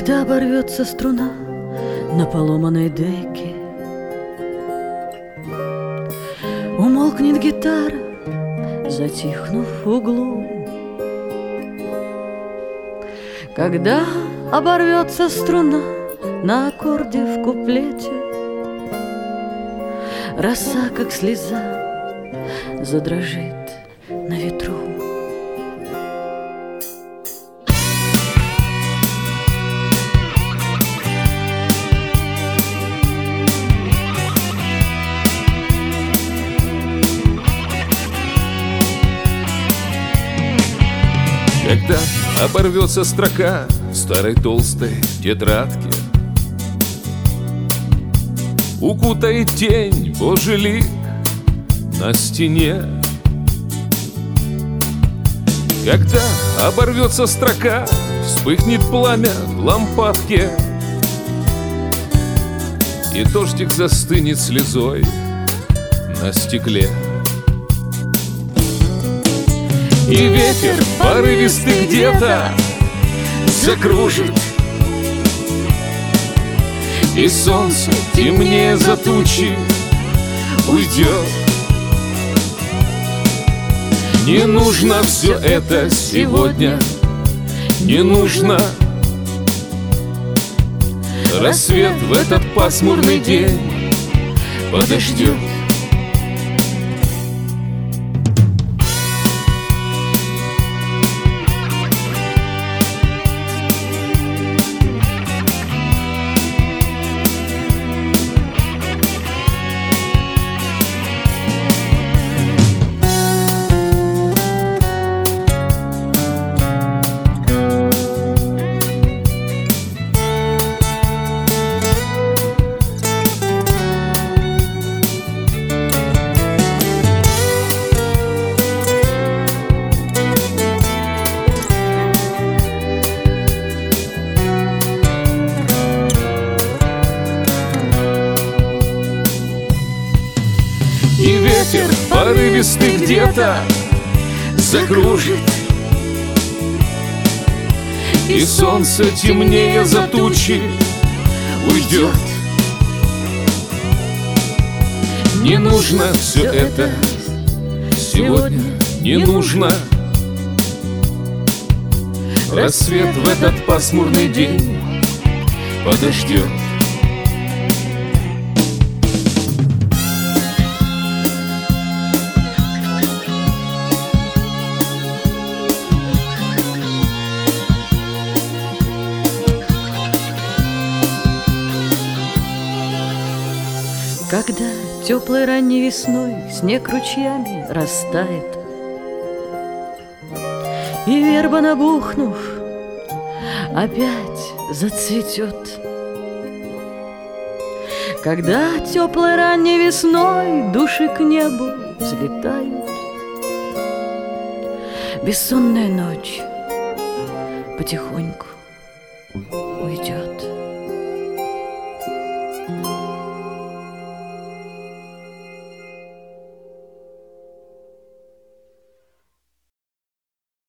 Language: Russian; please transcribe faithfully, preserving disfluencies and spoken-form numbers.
Когда оборвется струна на поломанной деке, умолкнет гитара, затихнув в углу. Когда оборвется струна на аккорде в куплете, роса, как слеза, задрожит на ветру. Когда оборвется строка в старой толстой тетрадке, укутает тень Божий лик на стене. Когда оборвется строка, вспыхнет пламя в лампадке, и дождик застынет слезой на стекле. И ветер порывистый где-то закружит, и солнце темнее за тучи уйдет. Не нужно все это сегодня, не нужно. Рассвет в этот пасмурный день подождет. И ветер порывистый где-то закружит, и солнце темнее за тучи уйдет. Не нужно все это сегодня, не нужно. Рассвет в этот пасмурный день подождет. Когда теплой ранней весной снег ручьями растает, и верба, набухнув, опять зацветет. Когда теплой ранней весной души к небу взлетают, бессонная ночь потихоньку уйдет.